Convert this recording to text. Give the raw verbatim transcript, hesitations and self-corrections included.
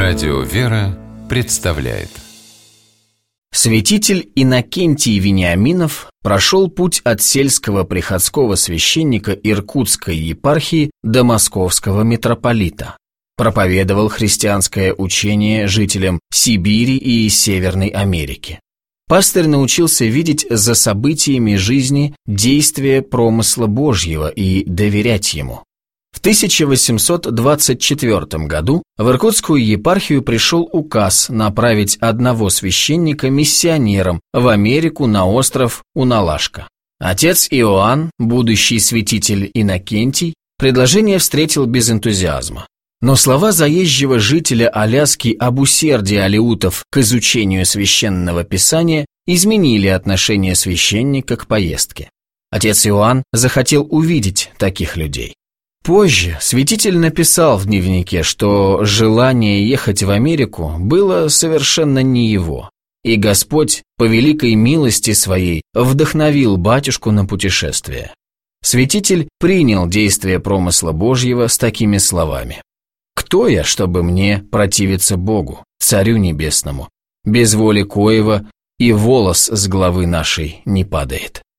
Радио «Вера» представляет. Святитель Иннокентий Вениаминов прошел путь от сельского приходского священника Иркутской епархии до московского митрополита. Проповедовал христианское учение жителям Сибири и Северной Америки. Пастырь научился видеть за событиями жизни действия промысла Божьего и доверять ему. В тысяча восемьсот двадцать четвёртом году в Иркутскую епархию пришел указ направить одного священника миссионером в Америку на остров Уналашка. Отец Иоанн, будущий святитель Иннокентий, предложение встретил без энтузиазма. Но слова заезжего жителя Аляски об усердии алеутов к изучению священного писания изменили отношение священника к поездке. Отец Иоанн захотел увидеть таких людей. Позже святитель написал в дневнике, что желание ехать в Америку было совершенно не его, и Господь по великой милости своей вдохновил батюшку на путешествие. Святитель принял действие промысла Божьего с такими словами: «Кто я, чтобы мне противиться Богу, Царю Небесному, без воли коего и волос с головы нашей не падает?»